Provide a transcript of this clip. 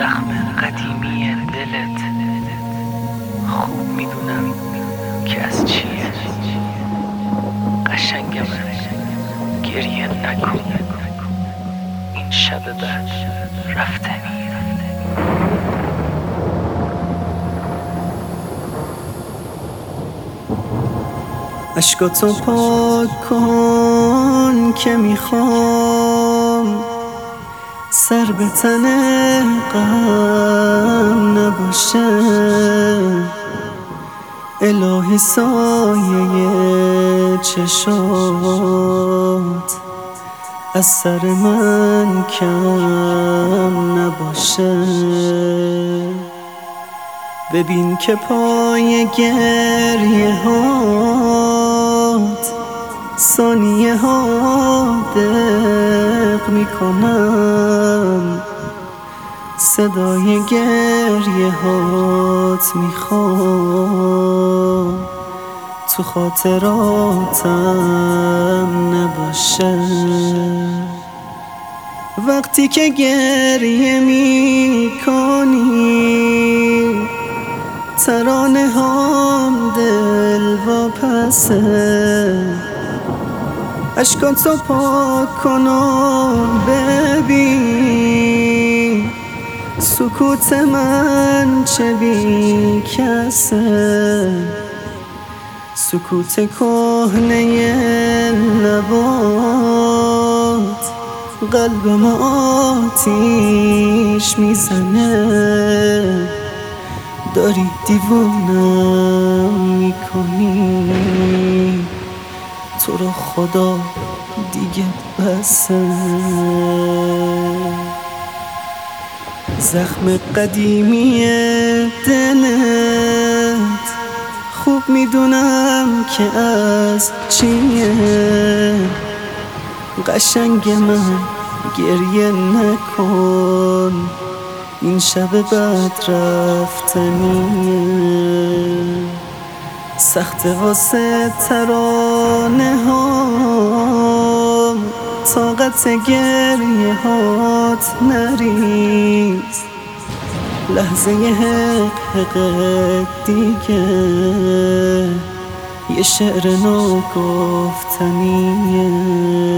زخم قدیمی دلت خوب میدونم که از چیه. قشنگ من گریه نکن، این شب بعد رفتنی. اشکاتو پاک کن که میخوام سر به تن غم نباشه. الهی سایه چشات از سر من کم نباشه. ببین که پای گریه هات ثانیه ها دق میکنم. صدای گریه هات میخوام تو خاطراتم نباشه. وقتی که گریه میکنی ترانه هام دل واپسه. اشکاتو پاک کن و ببین سکوت من چه بی کسه. سکوت کهنه لبات قلبم آتیش میزنه. داری دیوونم میکنی، تو رو خدا دیگه بسه. زخم قدیمی دلت خوب میدونم که از چیه. قشنگ من گریه نکن، این شب بعد رفتنیه. سخت واسه ترانه ها طاقت گریه هات نریز. لحظه حق دیگه یه شعر ناگفتنیه.